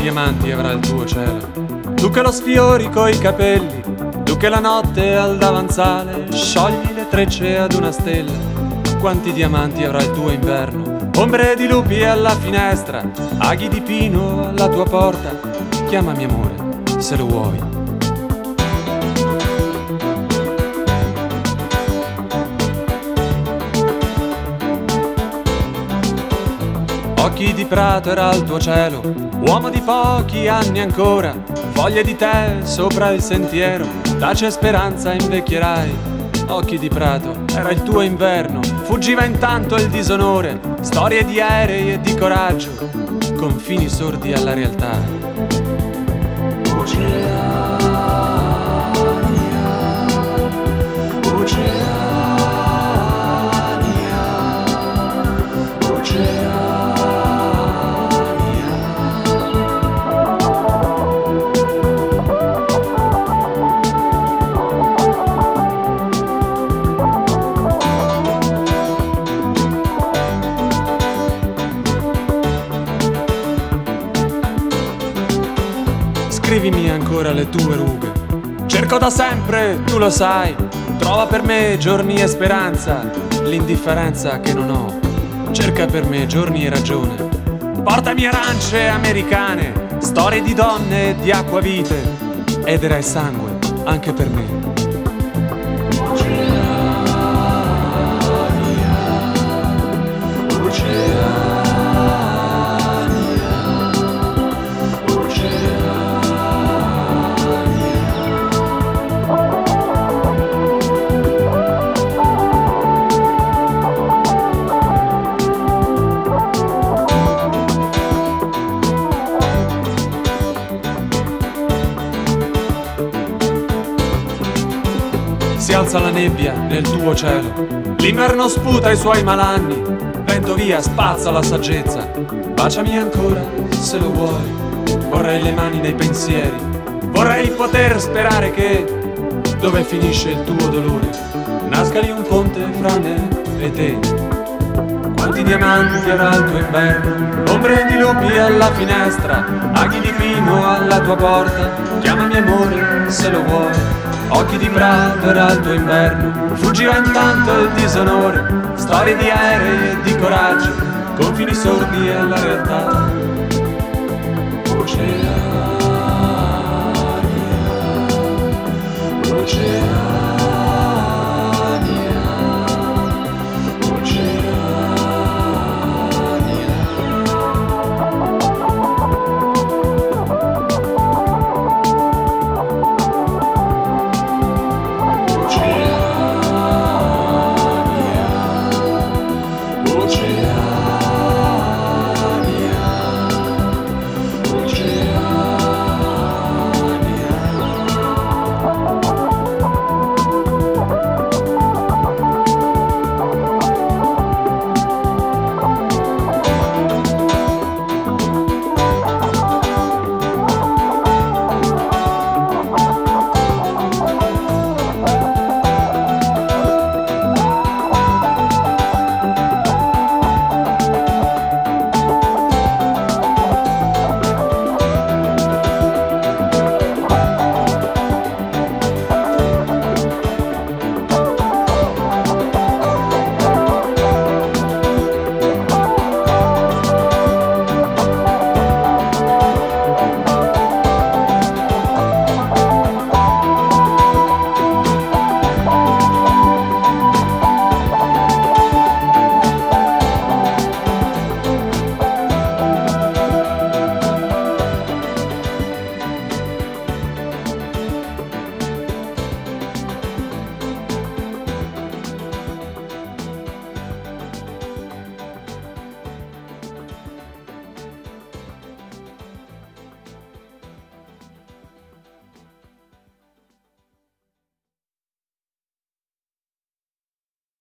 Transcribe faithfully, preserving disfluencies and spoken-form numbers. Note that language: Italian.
diamanti avrà il tuo cielo. Tu che lo sfiori coi capelli, tu che la notte al davanzale sciogli le trecce ad una stella. Quanti diamanti avrà il tuo inverno? Ombre di lupi alla finestra, aghi di pino alla tua porta. Chiamami amore, se lo vuoi. Occhi di prato era il tuo cielo, uomo di pochi anni ancora, foglie di tè sopra il sentiero, tace speranza invecchierai. Occhi di prato era il tuo inverno, fuggiva intanto il disonore, storie di aerei e di coraggio, confini sordi alla realtà. Scrivimi ancora le tue rughe. Cerco da sempre, tu lo sai. Trova per me giorni e speranza, l'indifferenza che non ho. Cerca per me giorni e ragione. Portami arance americane, storie di donne e di acquavite. Edera e sangue anche per me. Si alza la nebbia nel tuo cielo, l'inverno sputa i suoi malanni, vento via, spazza la saggezza, baciami ancora se lo vuoi, vorrei le mani nei pensieri, vorrei poter sperare che, dove finisce il tuo dolore, nasca lì un ponte fra me e te. Quanti diamanti avrà il tuo inverno, ombre di lupi alla finestra, aghi di pino alla tua porta, chiamami amore se lo vuoi. Occhi di prato era il tuo inverno, fuggiva intanto il disonore, storie di aerei e di coraggio, confini sordi alla realtà. Oceania, oceania.